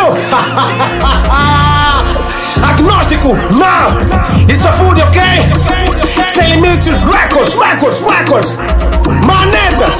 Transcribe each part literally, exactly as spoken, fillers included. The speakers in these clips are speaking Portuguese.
Agnóstico, não! Isso é fúria, ok? Sem limites, records, records, records. Manetas,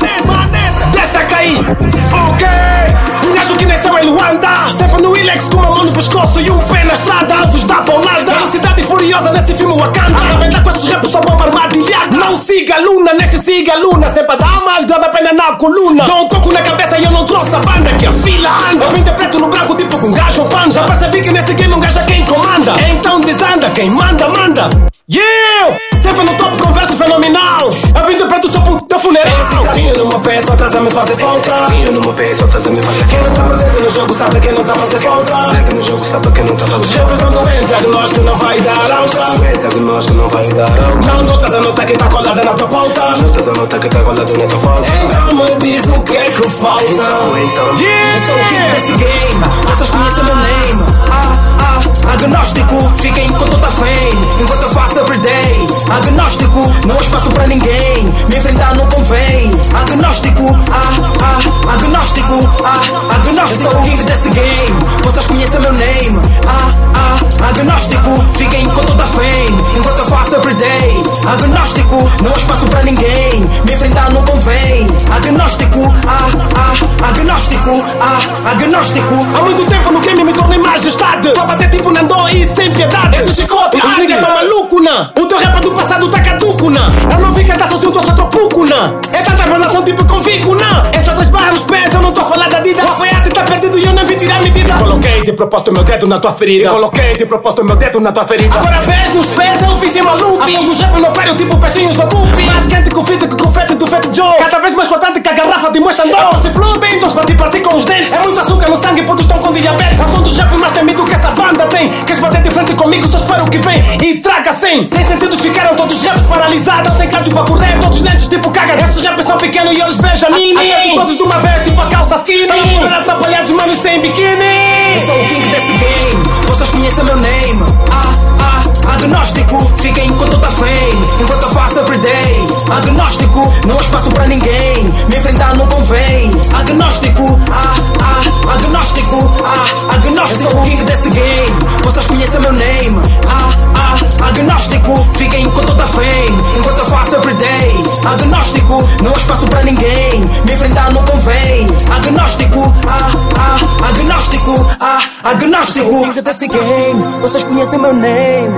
deixa cair, ok? Um gajo que nem Samuel Luanda, sempre no Ilex com uma mão no pescoço e um pé na estrada, alvos da paulada. Velocidade furiosa nesse filme Wakanda. Arrebentar com esses rappers só bomba armadilhada. Não siga a luna, neste siga a luna. Sempre a dar mais grave a pena na coluna. Dou um coco na cabeça e eu não trouxe a banda que a fila anda. Eu vim de preto no branco tipo com gajo panda. Já percebi que nesse game um gajo é quem comanda. Então desanda, quem manda, manda. Yeah! Sempre no top, converso fenomenal. Eu vim de preto só pro teu funeral. Esse carrinho no meu pé só traz a me fazer falta. Carrinho no meu pé só traz a me fazer falta. Quem não tá presente no jogo sabe quem não tá fazer falta. Presente no jogo sabe quem não tá fazer Os falta. rappers não doem, diagnóstico não vai dar alta. É diagnóstico não vai dar alta. Não notas a nota que tá colada na tua pauta. Notas a nota que tá colada na tua pauta. Então me diz o que é que falta. Então, então Yeah! Eu sou o king desse game, vocês conhecem meu name. Ah, ah, agnóstico, fiquem com toda a fame. Enquanto eu faço everyday. Agnóstico, não há espaço pra ninguém. Me enfrentar não convém. Agnóstico, ah, ah, agnóstico, ah, agnóstico. Eu sou o king desse game, vocês conhecem meu name. Ah, ah, agnóstico, fiquem com toda a fame. Enquanto eu faço everyday. Agnóstico, não há espaço pra ninguém. Me enfrentar não convém. Agnóstico, ah, ah, agnóstico, ah, agnóstico. Há muito tempo no game me tornei majestade. Pra bater tipo Nandô e sem piedade. Esse chicote, os niggas tão maluco, na. O teu rap do passado tá caduco, na. Eu não vi cantar sozinho, tô só tropuco, na. É tanta revelação tipo convigo, na. Essa das barras nos pés, eu não tô a falar da dida. O alfaiate tá perdido e eu não vi tirar a medida. Coloquei de propósito meu dedo na tua ferida. Coloquei de propósito meu dedo na tua ferida. Agora vês nos pés, eu fiz em maluco. A fogo rap no péreo tipo peixinho, sou bupi. Mais quente que o fita que confete do Fat Joe. Cada vez mais cortante que a garrafa de Moixandô. Eu posso flu bem, então bati partir com os dentes. É muito açúcar no sangue, putos estão com diabetes. Eu sou dos rap mais temido que essa banda tem. Queres bater de frente comigo, só espero o que vem. E traga sem, sem sentidos ficaram todos raps paralisados. Sem cardio para correr, todos lentos tipo caga. Esses rappers são pequenos e eles vejam mini. Ataque todos de uma vez, tipo a calça skinny. Estão atrapalhados, mano, sem biquíni. Eu sou o king desse game, vocês conhecem meu name. Ah, ah, agnóstico, fiquem com toda a fame. Enquanto eu faço everyday. Agnóstico, não há espaço pra ninguém. Me enfrentar não convém. Agnóstico, ah, ah, agnóstico, ah, agnóstico. Eu sou o king desse game, vocês conhecem meu name. Ah, ah, agnóstico, fiquem com toda a fame. Enquanto eu faço everyday. Agnóstico, não há espaço pra ninguém. Me enfrentar não convém. Agnóstico, ah, ah, agnóstico, ah, agnóstico. Eu sou o king desse game, vocês conhecem meu name.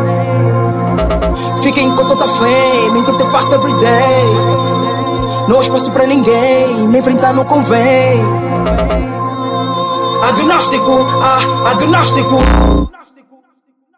Fiquem com toda a fame enquanto eu faço everyday. Não há espaço pra ninguém. Me enfrentar não convém. Agnóstico, ah, agnóstico.